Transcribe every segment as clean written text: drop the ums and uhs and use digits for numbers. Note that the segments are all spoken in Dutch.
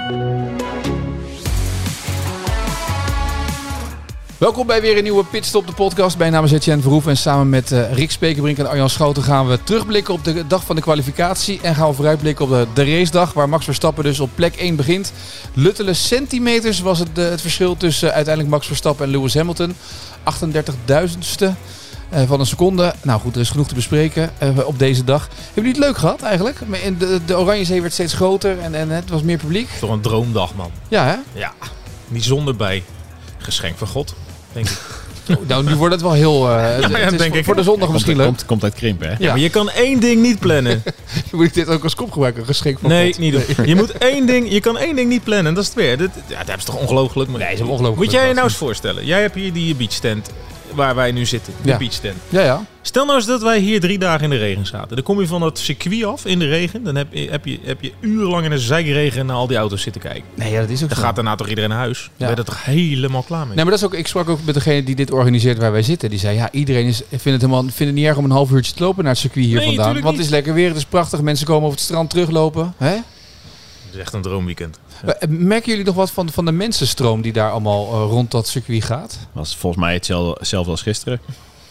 Welkom bij weer een nieuwe Pitstop, de podcast. Mijn naam is Etienne Verhoeven en samen met Rick Spekerbrink en Arjan Schouten gaan we terugblikken op de dag van de kwalificatie. En gaan we vooruitblikken op de racedag waar Max Verstappen dus op plek 1 begint. Luttele centimeters was het verschil tussen uiteindelijk Max Verstappen en Lewis Hamilton. 38.000ste van een seconde. Nou goed, er is genoeg te bespreken op deze dag. Hebben jullie het leuk gehad eigenlijk? De Oranje Zee werd steeds groter en het was meer publiek. Toch een droomdag, man. Ja, hè? Ja, niet zonder bij. Geschenk van God, denk ik. Nou, nu wordt het wel heel... denk ik. Voor de zondag misschien leuk. Komt uit krimp, hè? Ja, maar je kan één ding niet plannen. Moet ik dit ook als kop gebruiken? Een geschenk van Nee, God? niet doen. Je kan één ding niet plannen. Dat is het weer. Dat hebben ze toch ongelooflijk. Nee, ze hebben ongelooflijk. Moet jij je nou eens voorstellen. Jij hebt hier die beachstand waar wij nu zitten. De beachstand. Ja. Stel nou eens dat wij hier 3 dagen in de regen zaten. Dan kom je van het circuit af in de regen. Dan heb je urenlang in de zijkregen naar al die auto's zitten kijken. Nee, ja, dat is ook Dan zo. gaat daarna toch iedereen naar huis. Dan ben je er toch helemaal klaar mee. Nee, maar dat is ook. Ik sprak ook met degene die dit organiseert waar wij zitten. Die zei, ja, iedereen vindt het niet erg om een half uurtje te lopen naar het circuit hier vandaan. Want het is lekker weer, het is prachtig. Mensen komen over het strand teruglopen. Hè? Het is echt een droomweekend. Ja. Merken jullie nog wat van de mensenstroom die daar allemaal rond dat circuit gaat? Was volgens mij hetzelfde als gisteren.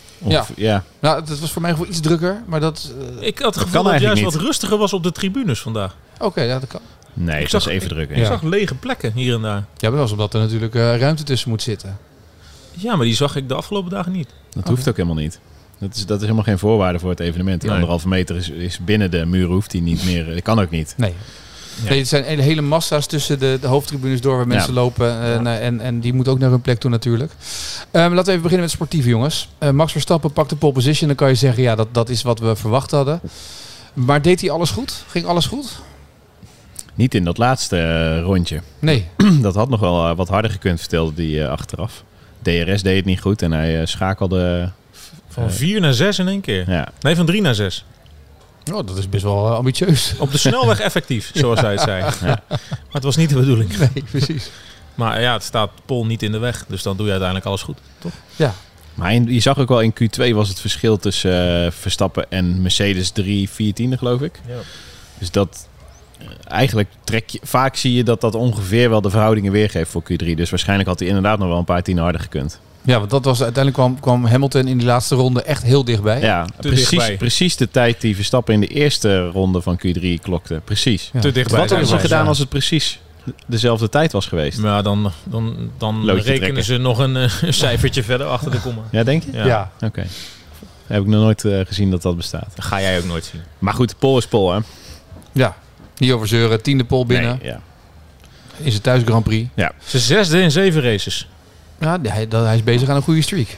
Ja. Nou, het was voor mij gewoon iets drukker, maar dat... Ik had het gevoel dat het juist wat rustiger was op de tribunes vandaag. Oké, ja, dat kan. Nee, het was even druk. Ik zag lege plekken hier en daar. Ja, maar dat was omdat er natuurlijk ruimte tussen moet zitten. Ja, maar die zag ik de afgelopen dagen niet. Dat hoeft ook helemaal niet. Dat is helemaal geen voorwaarde voor het evenement. Die 1,5 meter is binnen de muren, hoeft die niet meer. Dat kan ook niet. Nee. Ja. Nee, het zijn hele massa's tussen de hoofdtribunes door waar mensen lopen. En die moeten ook naar hun plek toe natuurlijk. Laten we even beginnen met sportieve jongens. Max Verstappen pakt de pole position. Dan kan je zeggen, ja, dat is wat we verwacht hadden. Maar deed hij alles goed? Ging alles goed? Niet in dat laatste rondje. Nee. Dat had nog wel wat harder gekund, vertelde hij achteraf. DRS deed het niet goed en hij schakelde... Van 4 naar 6 in één keer. Ja. Nee, van 3 naar 6. Oh, dat is best wel ambitieus. Op de snelweg effectief, zoals hij het zei. Ja. Maar het was niet de bedoeling. Nee, precies. Maar ja, het staat Pol niet in de weg. Dus dan doe je uiteindelijk alles goed, toch? Ja. Maar je zag ook wel in Q2 was het verschil tussen Verstappen en Mercedes 3/14, geloof ik. Ja. Dus dat... Eigenlijk vaak zie je dat ongeveer wel de verhoudingen weergeeft voor Q3. Dus waarschijnlijk had hij inderdaad nog wel een paar tienden harder gekund. Ja, want dat was uiteindelijk kwam Hamilton in die laatste ronde echt heel dichtbij. Ja, precies de tijd die Verstappen in de eerste ronde van Q3 klokte. Precies. Ja. Te dichtbij. Wat hadden ze gedaan als het precies dezelfde tijd was geweest? Maar dan rekenen ze nog een cijfertje verder achter de komma. Ja, denk je? Ja. Oké. Heb ik nog nooit gezien dat bestaat. Dat ga jij ook nooit zien. Maar goed, Pol is Pol, hè? Ja. Niet over zeuren. 10e pole binnen. Nee, ja. In zijn thuis Grand Prix. Ja. Zijn 6e in 7 races. Ja, hij is bezig aan een goede streak.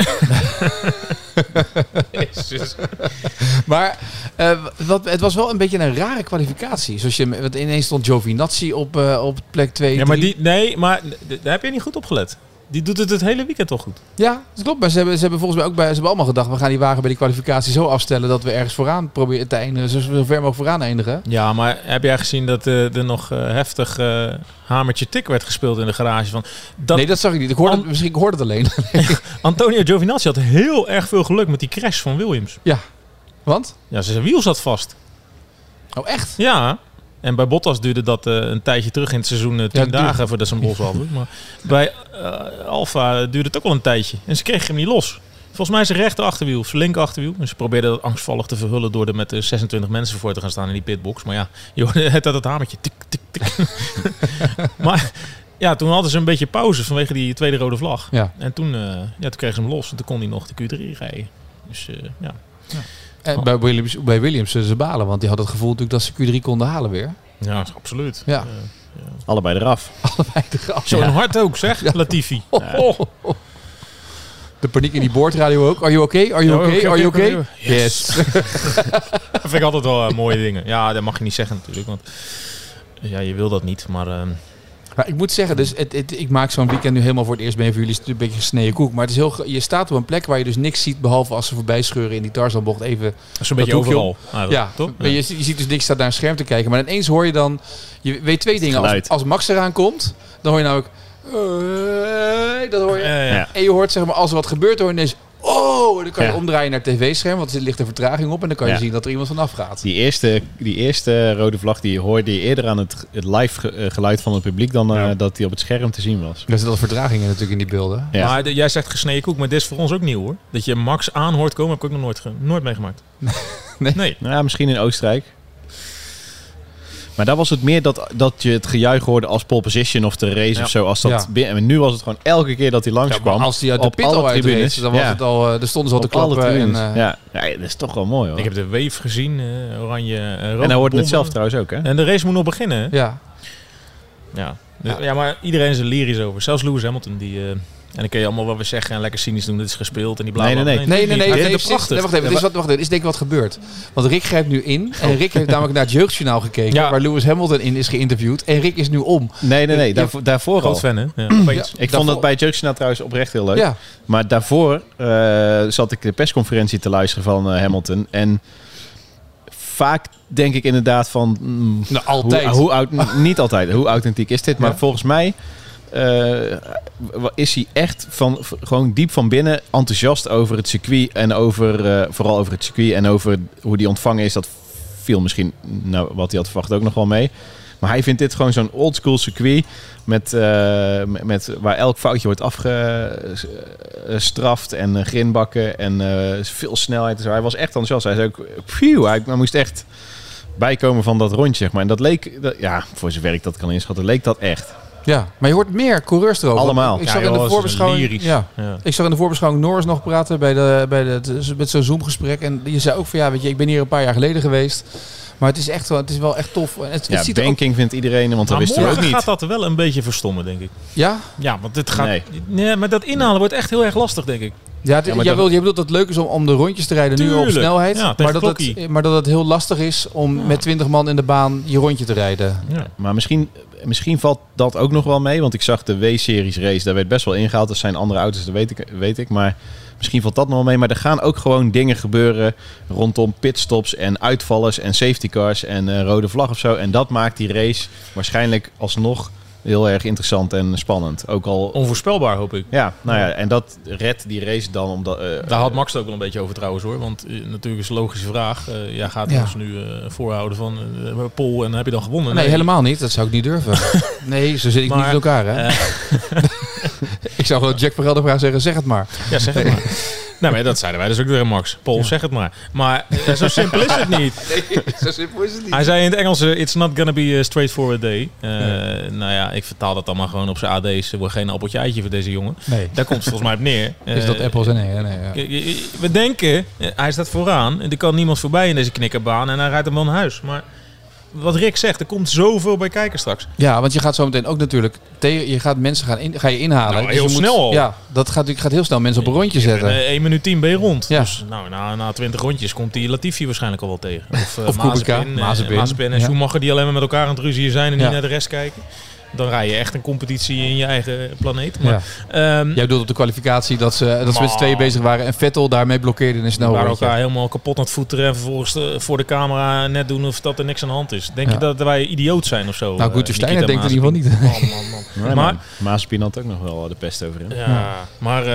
Jezus. Maar het was wel een beetje een rare kwalificatie. Zoals want ineens stond Giovinazzi op plek 2. Ja, maar daar heb je niet goed op gelet. Die doet het hele weekend toch goed. Ja, dat klopt. Maar ze hebben volgens mij ook ze hebben allemaal gedacht, we gaan die wagen bij die kwalificatie zo afstellen dat we ergens vooraan proberen te eindigen. Zo ver mogelijk vooraan eindigen. Ja, maar heb jij gezien dat er nog heftig hamertje tik werd gespeeld in de garage? Nee, dat zag ik niet. Misschien ik hoorde het alleen. Antonio Giovinazzi had heel erg veel geluk met die crash van Williams. Ja. Want? Ja, zijn wiel zat vast. Oh, echt? Ja. En bij Bottas duurde dat een tijdje terug in het seizoen 10 dagen voordat ze een bos hadden. Maar bij Alfa duurde het ook wel een tijdje. En ze kregen hem niet los. Volgens mij zijn rechter achterwiel of zijn linker achterwiel. En ze probeerden dat angstvallig te verhullen door er met 26 mensen voor te gaan staan in die pitbox. Maar ja, je hoorde het hamertje. Tik, tik, tik. Maar ja, toen hadden ze een beetje pauze vanwege die tweede rode vlag. Ja. En toen kregen ze hem los. En toen kon hij nog de Q3 rijden. Dus ja. Bij Williams ze balen, want die had het gevoel natuurlijk dat ze Q3 konden halen weer. Ja, absoluut. Ja. Allebei eraf. Zo'n hard ook, zeg, Latifi. De paniek in die boordradio ook. Are you okay? Are you okay? Are you okay? Yes. Dat vind ik altijd wel mooie dingen. Ja, dat mag je niet zeggen natuurlijk, want ja, je wil dat niet, maar... Maar ik moet zeggen, dus ik maak zo'n weekend nu helemaal voor het eerst. Ben voor jullie een beetje gesneden koek. Maar het is je staat op een plek waar je dus niks ziet, behalve als ze voorbij scheuren in die Tarzanbocht even. Zo'n beetje overal. Ja, toch? Ja. Je ziet dus niks, staat naar een scherm te kijken. Maar ineens hoor je dan, je weet twee dingen. Als Max eraan komt, dan hoor je nou ook, dat hoor je. Ja. En je hoort zeg maar, als er wat gebeurt, hoor je ineens, oh, dan kan je omdraaien naar het tv-scherm, want er ligt een vertraging op en dan kan je zien dat er iemand vanaf gaat. Die eerste rode vlag die hoorde je eerder aan het live geluid van het publiek dan dat die op het scherm te zien was. Er zit al vertragingen natuurlijk in die beelden. Ja. Maar jij zegt gesneden koek, maar dit is voor ons ook nieuw hoor. Dat je Max aan hoort komen, heb ik ook nog nooit meegemaakt. Nee. Nou, misschien in Oostenrijk. Maar daar was het meer dat je het gejuich hoorde als pole position of de race of zo. Als dat en nu was het gewoon elke keer dat hij langskwam. Als hij uit de pit al uitreed, dan was het al, er stonden ze al te klappen. Ja, dat is toch wel mooi hoor. Ik heb de wave gezien, oranje, rood. En hij hoorde het zelf trouwens ook hè. En de race moet nog beginnen hè? Ja. Ja, maar iedereen is er lyrisch over. Zelfs Lewis Hamilton die... En dan kun je allemaal wat we zeggen en lekker cynisch doen. Dit is gespeeld en die blauwe. Nee. Wacht even. Er is denk ik wat gebeurd. Want Rick grijpt nu in. En Rick heeft namelijk naar het jeugdjournaal gekeken. Ja. Waar Lewis Hamilton in is geïnterviewd. En Rick is nu om. Nee. Daarvoor groot al. fan, hè? Ja. Ik vond dat bij het jeugdjournaal trouwens oprecht heel leuk. Ja. Maar daarvoor zat ik de persconferentie te luisteren van Hamilton. En vaak denk ik inderdaad van... altijd. Niet altijd. Hoe authentiek is dit? Maar volgens mij... is hij echt gewoon diep van binnen enthousiast over het circuit en vooral over het circuit en over hoe die ontvangen is. Dat viel misschien, wat hij had verwacht, ook nog wel mee. Maar hij vindt dit gewoon zo'n oldschool circuit met waar elk foutje wordt afgestraft en grinbakken en veel snelheid. Dus hij was echt enthousiast. Hij zei ook, hij moest echt bijkomen van dat rondje, zeg maar. En dat leek, voor zover ik dat kan inschatten, leek dat echt. Ja, maar je hoort meer coureurs erover. Allemaal. Ik zag in de voorbeschouwing. Ik zag in de voorbeschouwing Norris nog praten met zo'n Zoom-gesprek. En je zei ook van ik ben hier een paar jaar geleden geweest. Maar het is wel echt tof. Het banking vindt iedereen, want dat wisten we ook niet. Gaat dat wel een beetje verstommen, denk ik. Ja? Ja, want dit gaat... Nee, maar dat inhalen wordt echt heel erg lastig, denk ik. Ja, jij bedoelt dat het leuk is om de rondjes te rijden. Tuurlijk. Nu op snelheid. Ja, maar dat het heel lastig is om met 20 man in de baan je rondje te rijden. Ja. Maar misschien valt dat ook nog wel mee. Want ik zag de W-series race. Daar werd best wel ingehaald. Er zijn andere auto's, dat weet ik. Maar misschien valt dat nog wel mee. Maar er gaan ook gewoon dingen gebeuren rondom pitstops en uitvallers en safety cars en rode vlag of zo. En dat maakt die race waarschijnlijk alsnog heel erg interessant en spannend. Ook al onvoorspelbaar, hoop ik. Ja, en dat redt die race dan omdat... Daar had Max het ook wel een beetje over trouwens hoor. Want natuurlijk is een logische vraag. Jij gaat ons nu voorhouden van Pol en heb je dan gewonnen? Nee, helemaal niet. Dat zou ik niet durven. Nee, zo zit ik niet in elkaar hè. Ik zou gewoon Jack Vergelder zeggen, zeg het maar. Ja, zeg het maar. Nou, maar dat zeiden wij dus ook weer, Max. Paul, zeg het maar. Maar zo simpel is het niet. Nee, zo simpel is het niet. Hij zei in het Engels, it's not gonna be a straightforward day. Nou ja, ik vertaal dat dan maar gewoon op zijn AD's. Er wordt geen appeltje eitje voor deze jongen. Nee. Daar komt het volgens mij op neer. Is dat appels en We denken, hij staat vooraan. Er kan niemand voorbij in deze knikkerbaan. En hij rijdt hem wel naar huis. Maar wat Rick zegt, er komt zoveel bij kijken straks. Ja, want je gaat zo meteen ook natuurlijk... Je gaat mensen ga je inhalen. Nou, heel snel al. Ja, dat gaat heel snel mensen op een rondje zetten. 1 minuut 10 ben je rond. Ja. Dus na 20 rondjes komt die Latifi waarschijnlijk al wel tegen. Of Mazepin en Schumacher die alleen maar met elkaar aan het ruzie zijn en niet naar de rest kijken. Dan rij je echt een competitie in je eigen planeet. Maar, jij bedoelt op de kwalificatie dat ze met z'n tweeën bezig waren en Vettel daarmee blokkeerde in een snel rondje. Elkaar helemaal kapot aan het voeteren en vervolgens voor de camera net doen of dat er niks aan de hand is. Denk je dat wij idioot zijn of zo? Nou, Gunther Steiner denkt in ieder geval niet. Man. Maar Mazepin had ook nog wel de pest over hem. Ja, maar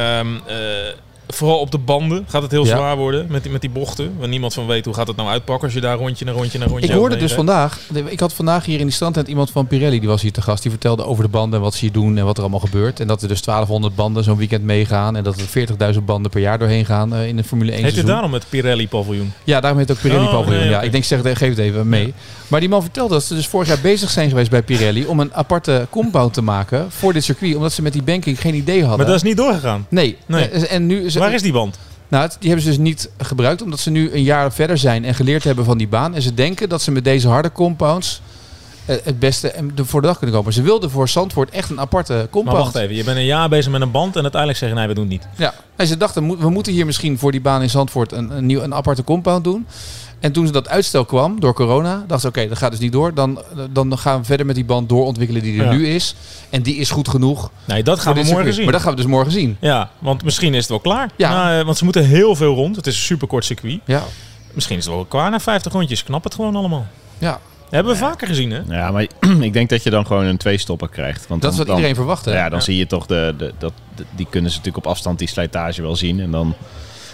vooral op de banden gaat het heel zwaar worden met die bochten. Waar niemand van weet hoe gaat het nou uitpakken als je daar rondje naar rondje. Ik hoorde dus vandaag, ik had vandaag hier in die strandtent iemand van Pirelli, die was hier te gast. Die vertelde over de banden en wat ze hier doen en wat er allemaal gebeurt. En dat er dus 1200 banden zo'n weekend meegaan. En dat er 40.000 banden per jaar doorheen gaan in de Formule 1 Heet seizoen. het daarom het Pirelli paviljoen? Ja, daarom heet het ook Pirelli paviljoen. Nee, ja, ik denk, geef het even mee. Ja. Maar die man vertelde dat ze dus vorig jaar bezig zijn geweest bij Pirelli om een aparte compound te maken voor dit circuit. Omdat ze met die banking geen idee hadden. Maar dat is niet doorgegaan? Nee. En nu, waar is die band? Nou, die hebben ze dus niet gebruikt, omdat ze nu een jaar verder zijn en geleerd hebben van die baan. En ze denken dat ze met deze harde compounds het beste voor de dag kunnen komen. Ze wilden voor Zandvoort echt een aparte compound. Maar wacht even, je bent een jaar bezig met een band en uiteindelijk zeggen nee, we doen het niet. Ja, en ze dachten, we moeten hier misschien voor die baan in Zandvoort een aparte compound doen. En toen dat uitstel kwam door corona, dachten ze oké, dat gaat dus niet door. Dan gaan we verder met die band doorontwikkelen die er nu is. En die is goed genoeg. Nee, dat gaan we morgen zien. Maar dat gaan we dus morgen zien. Ja, want misschien is het wel klaar. Ja. Want ze moeten heel veel rond. Het is een superkort circuit. Ja. Misschien is het wel klaar na 50 rondjes. Knap het gewoon allemaal. Ja. Dat hebben we vaker gezien, hè? Ja, maar ik denk dat je dan gewoon een 2-stopper krijgt. Want dat is wat iedereen verwacht, hè? Ja, dan zie je toch die kunnen ze natuurlijk op afstand die slijtage wel zien. En dan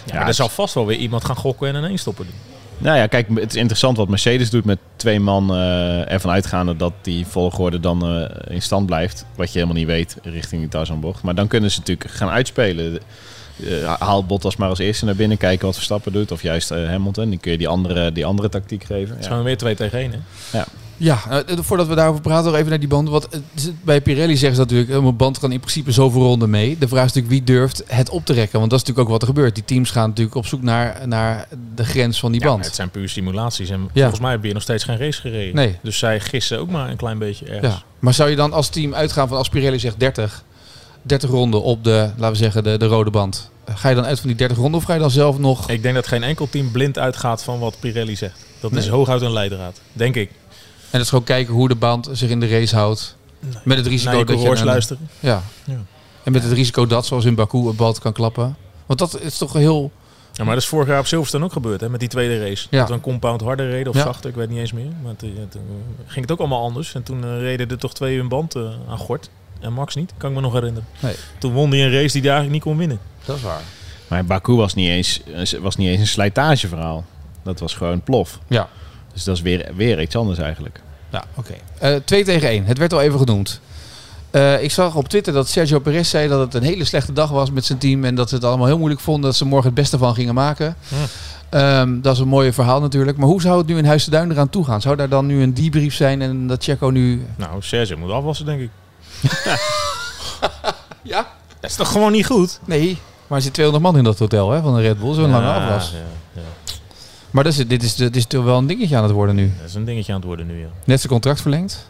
maar er zal vast wel weer iemand gaan gokken en een eenstopper doen. Nou ja, kijk, het is interessant wat Mercedes doet met 2 man ervan uitgaande dat die volgorde dan in stand blijft. Wat je helemaal niet weet richting die Tarzanbocht. Maar dan kunnen ze natuurlijk gaan uitspelen. Haal Bottas maar als eerste naar binnen, kijken wat Verstappen doet. Of juist Hamilton. Dan kun je die andere tactiek geven. Het is gewoon weer 2 tegen 1, hè? Ja. Ja, voordat we daarover praten, nog even naar die band. Want bij Pirelli zeggen ze natuurlijk, een band kan in principe zoveel ronden mee. De vraag is natuurlijk, wie durft het op te rekken? Want dat is natuurlijk ook wat er gebeurt. Die teams gaan natuurlijk op zoek naar de grens van die band. Het zijn puur simulaties. En volgens mij heb je nog steeds geen race gereden. Nee. Dus zij gissen ook maar een klein beetje ergens. Ja. Maar zou je dan als team uitgaan van, als Pirelli zegt 30 ronden op de, laten we zeggen, de rode band. Ga je dan uit van die 30 ronden of ga je dan zelf nog... Ik denk dat geen enkel team blind uitgaat van wat Pirelli zegt. Dat is hooguit een leidraad, denk ik. En dat is gewoon kijken hoe de band zich in de race houdt. Nee. Met het risico dat je... luisteren. Ja. En met het risico dat, zoals in Baku, een band kan klappen. Want dat is toch heel... Ja, maar dat is vorig jaar op Silverstone ook gebeurd, hè, met die tweede race. Dat we een compound harder reden of zachter, ik weet niet eens meer. Maar toen ging het ook allemaal anders. En toen reden er toch 2 hun band aan gort. En Max niet, kan ik me nog herinneren. Nee. Toen won hij een race die hij eigenlijk niet kon winnen. Dat is waar. Maar Baku was niet eens een slijtageverhaal. Dat was gewoon plof. Ja. Dus dat is weer iets anders eigenlijk. Ja, oké. 2 tegen 1. Het werd al even genoemd. Ik zag op Twitter dat Sergio Perez zei dat het een hele slechte dag was met zijn team. En dat ze het allemaal heel moeilijk vonden. Dat ze morgen het beste van gingen maken. Dat is een mooi verhaal natuurlijk. Maar hoe zou het nu in Huis de Duin eraan toe gaan? Zou daar dan nu een debrief zijn en dat Checo nu... Nou, Sergio moet afwassen, denk ik. Ja? Dat is toch gewoon niet goed? Nee, maar er zit 200 man in dat hotel, hè, van de Red Bull. Zo'n lange afwas. Ja. Maar dit is toch wel een dingetje aan het worden nu. Dat is een dingetje aan het worden nu, ja. Net zijn contract verlengd.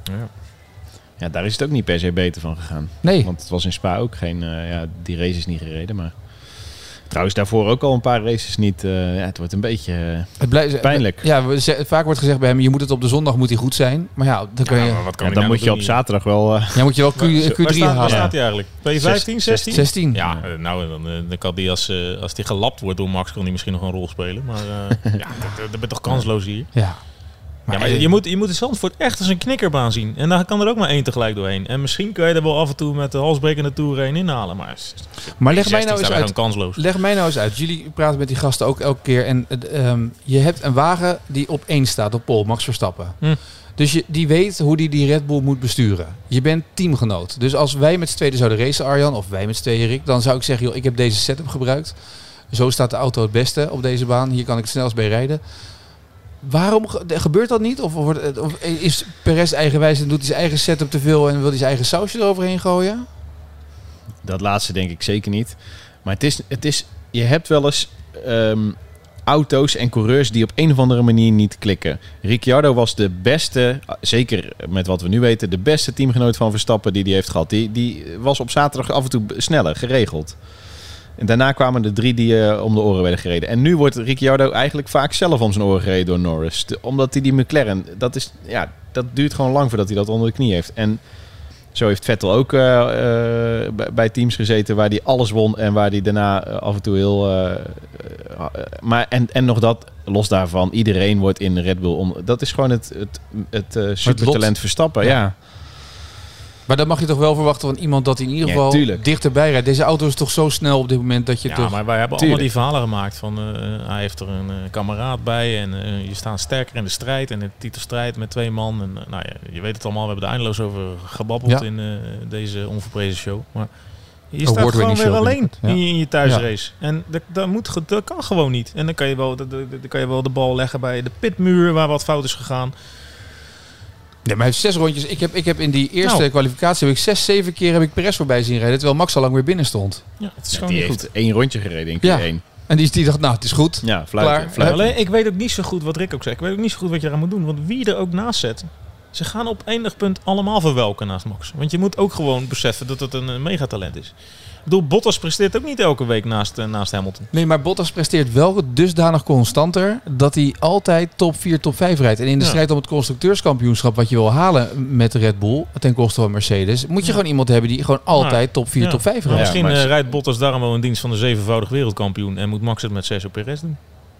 Ja, daar is het ook niet per se beter van gegaan. Nee. Want het was in Spa ook geen... die race is niet gereden, maar... Trouwens, daarvoor ook al een paar races niet. Het wordt een beetje pijnlijk. Vaak wordt gezegd bij hem, je moet het op de zondag moet hij goed zijn. Maar ja, dan kan dan moet je op zaterdag wel... moet je wel Q3 halen. Waar staat hij eigenlijk? Ben je 15, 16? 16. Ja, nou, dan kan die als die gelapt wordt door Max, kan hij misschien nog een rol spelen. Maar dat ben je toch kansloos hier? Ja. Maar je moet de Zandvoort echt als een knikkerbaan zien. En daar kan er ook maar 1 tegelijk doorheen. En misschien kun je er wel af en toe met de halsbrekende toer heen inhalen. Maar leg mij nou eens uit. Kansloos. Leg mij nou eens uit. Jullie praten met die gasten ook elke keer. En je hebt een wagen die op 1 staat, op pole, Max Verstappen. Dus die weet hoe die Red Bull moet besturen. Je bent teamgenoot. Dus als wij met z'n tweeën zouden racen, Arjan, of wij met z'n tweeën, Rick, dan zou ik zeggen, joh, ik heb deze setup gebruikt. Zo staat de auto het beste op deze baan. Hier kan ik het snelst bij rijden. Waarom gebeurt dat niet? Of is Perez eigenwijs en doet hij zijn eigen setup te veel en wil hij zijn eigen sausje eroverheen gooien? Dat laatste denk ik zeker niet. Maar het is je hebt wel eens auto's en coureurs die op een of andere manier niet klikken. Ricciardo was de beste, zeker met wat we nu weten, de beste teamgenoot van Verstappen die hij heeft gehad. Die was op zaterdag af en toe sneller, geregeld. En daarna kwamen de 3 die om de oren werden gereden. En nu wordt Ricciardo eigenlijk vaak zelf om zijn oren gereden door Norris. Omdat hij die McLaren, dat duurt gewoon lang voordat hij dat onder de knie heeft. En zo heeft Vettel ook bij teams gezeten waar hij alles won en waar hij daarna af en toe heel... maar nog dat, los daarvan, iedereen wordt in Red Bull... dat is gewoon het supertalent Verstappen, ja. Maar dan mag je toch wel verwachten van iemand dat hij in ieder geval dichterbij rijdt. Deze auto is toch zo snel op dit moment dat je toch... Ja, maar wij hebben allemaal die verhalen gemaakt van... hij heeft er een kameraad bij en je staat sterker in de strijd. En de titelstrijd met 2 man. En, je weet het allemaal, we hebben er eindeloos over gebabbeld in deze onverprezen show. Maar je staat gewoon weer alleen in je thuisrace. Ja. En dat kan gewoon niet. En dan kan je wel de bal leggen bij de pitmuur waar wat fout is gegaan. Nee, maar hij heeft 6 rondjes. Ik heb in die eerste kwalificatie heb ik 6, 7 keer heb ik Perez voorbij zien rijden, terwijl Max al lang weer binnen stond. Ja, het is gewoon niet goed. 1 rondje gereden in Q1. En die dacht, nou, het is goed. Ja, fluiten. Alleen, ik weet ook niet zo goed wat Rick ook zegt. Ik weet ook niet zo goed wat je eraan moet doen. Want wie er ook naast zet, ze gaan op enig punt allemaal verwelken naast Max. Want je moet ook gewoon beseffen dat het een megatalent is. Ik bedoel, Bottas presteert ook niet elke week naast Hamilton. Nee, maar Bottas presteert wel dusdanig constanter dat hij altijd top 4, top 5 rijdt. En in de strijd om het constructeurskampioenschap wat je wil halen met de Red Bull ten koste van Mercedes, moet je gewoon iemand hebben die gewoon altijd top 4, top 5 rijdt. Misschien rijdt Bottas daarom wel in dienst van de 7-voudig wereldkampioen en moet Max het met Sergio Perez doen.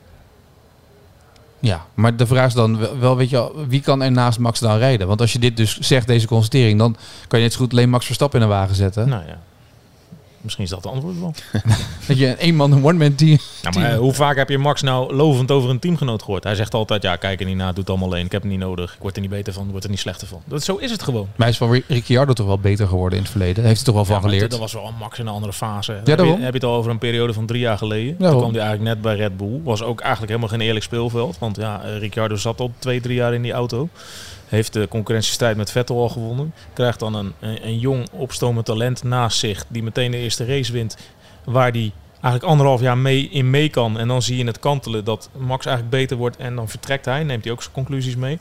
Ja, maar de vraag is dan wel, weet je, wie kan er naast Max dan rijden? Want als je dit dus zegt, deze constatering, dan kan je net zo goed alleen Max Verstappen in een wagen zetten. Nou ja. Misschien is dat het antwoord wel. Dat je een eenman, een one-man team... Ja, maar hoe vaak heb je Max nou lovend over een teamgenoot gehoord? Hij zegt altijd, ja, kijk er niet naar, doe het allemaal alleen. Ik heb het niet nodig, ik word er niet beter van, ik word er niet slechter van. Zo is het gewoon. Maar hij is van Ricciardo toch wel beter geworden in het verleden. Daar heeft hij toch wel van geleerd. Dat was wel een Max in een andere fase. Ja, heb je het al over een periode van 3 jaar geleden. Ja, toen kwam hij eigenlijk net bij Red Bull. Was ook eigenlijk helemaal geen eerlijk speelveld. Want ja, Ricciardo zat al 2-3 jaar in die auto. Heeft de concurrentiestrijd met Vettel al gewonnen. Krijgt dan een jong opstomend talent naast zich. Die meteen de eerste race wint. Waar die eigenlijk 1,5 jaar mee kan. En dan zie je het kantelen dat Max eigenlijk beter wordt. En dan vertrekt hij. Neemt hij ook zijn conclusies mee.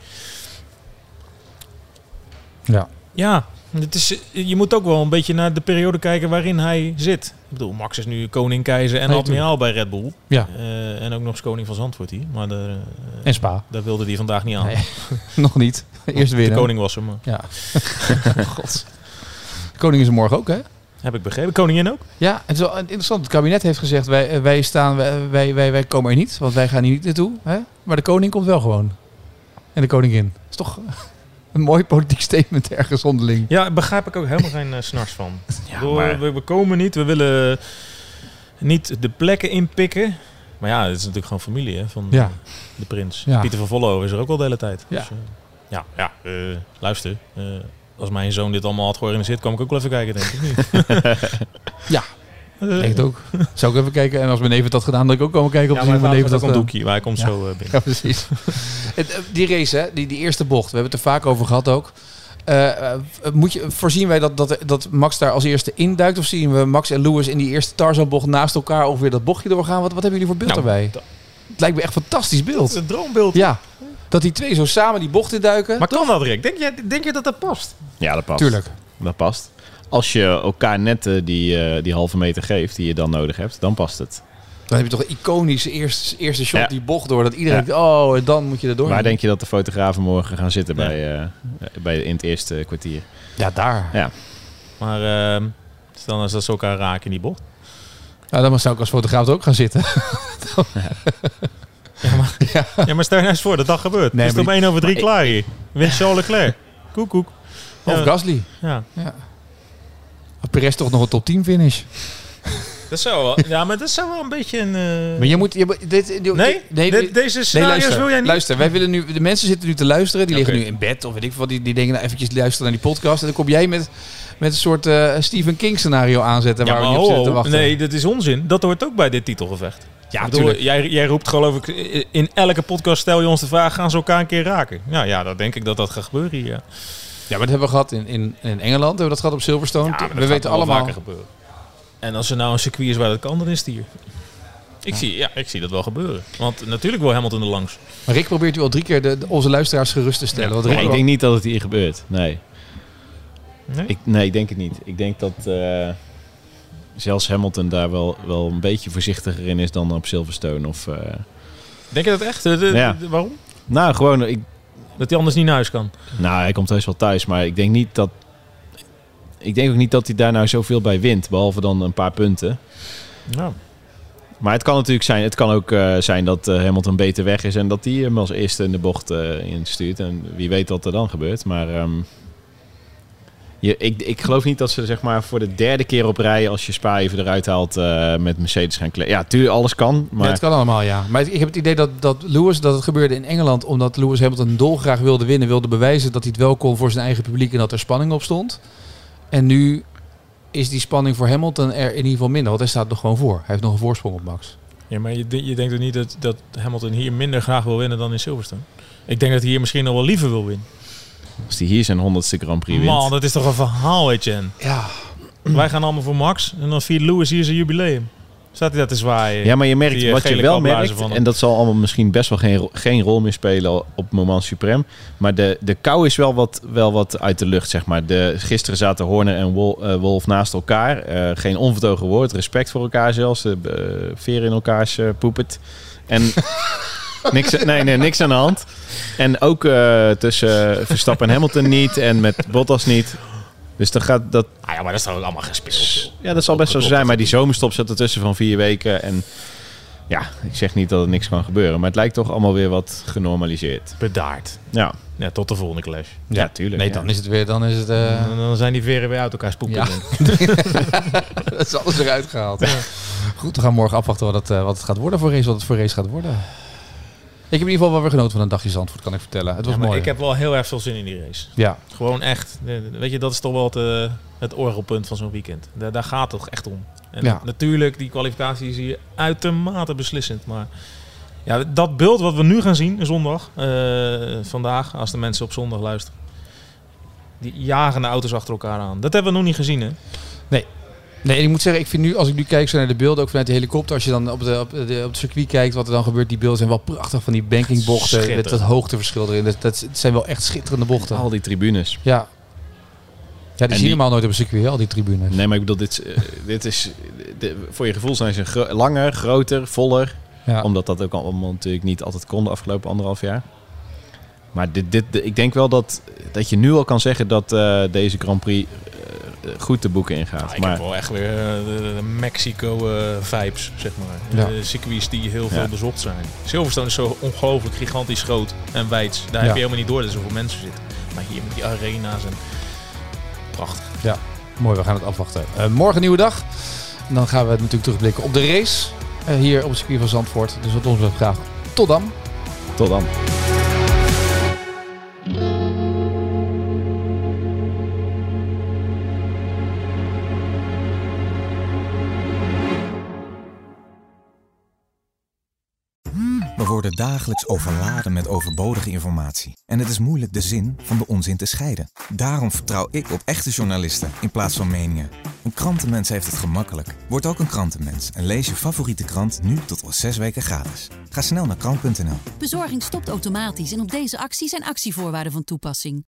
Ja. Ja, je moet ook wel een beetje naar de periode kijken waarin hij zit. Ik bedoel, Max is nu koning, keizer en admiraal bij Red Bull. Ja. En ook nog eens koning van Zandvoort hier. Maar en Spa. Daar wilde hij vandaag niet aan. Nee, nog niet. Eerst winnen. De koning was hem. Ja. God. De koning is er morgen ook, hè? Heb ik begrepen. Koningin ook? Ja, het is wel interessant. Het kabinet heeft gezegd, wij komen er niet. Want wij gaan hier niet naartoe. Hè? Maar de koning komt wel gewoon. En de koningin. Dat is toch een mooi politiek statement ergens onderling. Ja, begrijp ik ook helemaal geen snars van. Ja, maar... we komen niet. We willen niet de plekken inpikken. Maar ja, het is natuurlijk gewoon familie hè, van de prins. Ja. Pieter van Vollenhoven is er ook al de hele tijd. Ja. Dus, luister. Als mijn zoon dit allemaal had georganiseerd, kwam ik ook wel even kijken, denk ik. Niet? Ja. Ik denk het ook. Zou ik even kijken. En als mijn neef het had gedaan, dat ik ook komen kijken. Op mijn neef dat een doekje, maar hij komt zo binnen. Ja, precies. Die race, hè, die eerste bocht. We hebben het er vaak over gehad ook. Voorzien wij dat Max daar als eerste induikt? Of zien we Max en Lewis in die eerste Tarzan-bocht naast elkaar ongeveer dat bochtje doorgaan? Wat hebben jullie voor beeld daarbij? Het lijkt me echt een fantastisch beeld. Het is een droombeeld. Ja. Dat die twee zo samen die bocht induiken. Maar kan dat, Rick? Denk je dat dat past? Ja, dat past. Tuurlijk. Dat past. Als je elkaar net die halve meter geeft die je dan nodig hebt, dan past het. Dan heb je toch een iconische eerste shot, die bocht door. Dat iedereen denkt, en dan moet je er door. Waar denk je dat de fotografen morgen gaan zitten in het eerste kwartier? Ja, daar. Ja. Maar stel nou dat ze elkaar raken in die bocht. Nou, dan zou ik als fotograaf ook gaan zitten. Ja, maar stel je nou eens voor dat gebeurt. Nee, is het om 1/3 klaar hier. Wint Charles Leclerc. Koek. Of Gasly. Ja. Perez toch nog een top 10 finish. Dat zou wel. Ja, maar dat zou wel een beetje een... Maar je moet... Deze scenario's wil jij niet? Luister, wij willen nu... De mensen zitten nu te luisteren. Die liggen nu in bed of weet ik wat. Die denken nou eventjes luisteren naar die podcast. En dan kom jij met een soort Stephen King scenario aanzetten. Waar we niet op zitten te wachten. Nee, dat is onzin. Dat hoort ook bij dit titelgevecht. Ja, natuurlijk. Jij roept geloof ik in elke podcast stel je ons de vraag, gaan ze elkaar een keer raken? Ja, dan denk ik dat gaat gebeuren hier. Ja, maar dat hebben we gehad in Engeland. Hebben we dat gehad op Silverstone. Ja, we weten allemaal vaker gebeuren. En als er nou een circuit is waar dat kan, dan is het hier. Ik zie dat wel gebeuren. Want natuurlijk wil Hamilton er langs. Maar Rick probeert u al 3 keer onze luisteraars gerust te stellen. Ja. Ik denk niet dat het hier gebeurt. Nee, ik denk het niet. Ik denk dat zelfs Hamilton daar wel een beetje voorzichtiger in is dan op Silverstone. Denk je dat echt? Waarom? Nou, gewoon... Dat hij anders niet naar huis kan? Nou, hij komt heus wel thuis, maar ik denk niet dat... Ik denk ook niet dat hij daar nou zoveel bij wint, behalve dan een paar punten. Nou. Maar het kan natuurlijk zijn, zijn dat Hamilton beter weg is en dat hij hem als eerste in de bocht instuurt. En wie weet wat er dan gebeurt. Maar ik geloof niet dat ze zeg maar voor de 3e keer op rij, als je Spa even eruit haalt, met Mercedes gaan kleden. Ja, tuurlijk, alles kan. Maar... Ja, het kan allemaal, ja. Maar ik heb het idee dat het gebeurde in Engeland, omdat Lewis Hamilton dolgraag wilde winnen, wilde bewijzen dat hij het wel kon voor zijn eigen publiek en dat er spanning op stond. En nu is die spanning voor Hamilton er in ieder geval minder, want hij staat nog gewoon voor. Hij heeft nog een voorsprong op Max. Ja, maar je denkt ook niet dat Hamilton hier minder graag wil winnen dan in Silverstone? Ik denk dat hij hier misschien nog wel liever wil winnen. Als hij hier zijn 100ste Grand Prix wint. Man, dat is toch een verhaal, Etienne? Ja. Wij gaan allemaal voor Max en dan viert Lewis hier zijn jubileum. Staat hij dat te zwaaien? Ja, maar je merkt wat je wel merkt, en dat zal allemaal misschien best wel geen rol meer spelen op Moment Suprême. Maar de kou is wel wat uit de lucht, zeg maar. Gisteren zaten Horner en Wolf naast elkaar. Geen onvertogen woord, respect voor elkaar zelfs. Veren in elkaars poepet. En niks aan de hand. En ook tussen Verstappen en Hamilton niet en met Bottas niet. Dus dan gaat dat... Ah ja, maar dat is toch allemaal gespeeld. Ja, dat zal best zo zijn. Maar die zomerstop zit ertussen van 4 weken. En ja, ik zeg niet dat er niks kan gebeuren. Maar het lijkt toch allemaal weer wat genormaliseerd. Bedaard. Ja. Ja, tot de volgende clash. Ja, tuurlijk. Nee, dan is het weer... Dan zijn die veren weer uit elkaar spoeken. Ja. Dat is alles eruit gehaald. Ja. Goed, we gaan morgen afwachten wat het gaat worden wat het voor race gaat worden. Ik heb in ieder geval wel weer genoten van een dagje Zandvoort, kan ik vertellen. Het was mooi. Ik heb wel heel erg veel zin in die race. Ja. Gewoon echt. Weet je, dat is toch wel het orgelpunt van zo'n weekend. Daar gaat het toch echt om. En natuurlijk, die kwalificatie is hier uitermate beslissend. Maar ja, dat beeld wat we nu gaan zien, zondag, vandaag, als de mensen op zondag luisteren. Die jagende auto's achter elkaar aan. Dat hebben we nog niet gezien, hè? Nee, en ik moet zeggen, ik vind nu, als ik nu kijk zo naar de beelden, ook vanuit de helikopter, als je dan op het circuit kijkt, wat er dan gebeurt, die beelden zijn wel prachtig van die bankingbochten, met dat hoogteverschil erin. Het zijn wel echt schitterende bochten. Al die tribunes. Ja. Ja, die zien helemaal nooit op een circuit, al die tribunes. Nee, maar ik bedoel, dit is voor je gevoel zijn ze langer, groter, voller. Ja. Omdat dat ook allemaal natuurlijk niet altijd kon de afgelopen 1,5 jaar. Maar ik denk wel dat je nu al kan zeggen dat deze Grand Prix goed de boeken ingaat. Ja, ik heb wel echt weer de Mexico-vibes, zeg maar. Ja. Circuits die heel veel bezocht zijn. Silverstone is zo ongelooflijk gigantisch groot en wijd. Daar heb je helemaal niet door dat er zoveel mensen zitten. Maar hier met die arena's en... Prachtig. Ja, mooi. We gaan het afwachten. Morgen een nieuwe dag. En dan gaan we natuurlijk terugblikken op de race. Hier op het circuit van Zandvoort. Dus wat ons betreft graag. Tot dan. Tot dan. We worden dagelijks overladen met overbodige informatie. En het is moeilijk de zin van de onzin te scheiden. Daarom vertrouw ik op echte journalisten in plaats van meningen. Een krantenmens heeft het gemakkelijk. Word ook een krantenmens en lees je favoriete krant nu tot al 6 weken gratis. Ga snel naar krant.nl. Bezorging stopt automatisch en op deze actie zijn actievoorwaarden van toepassing.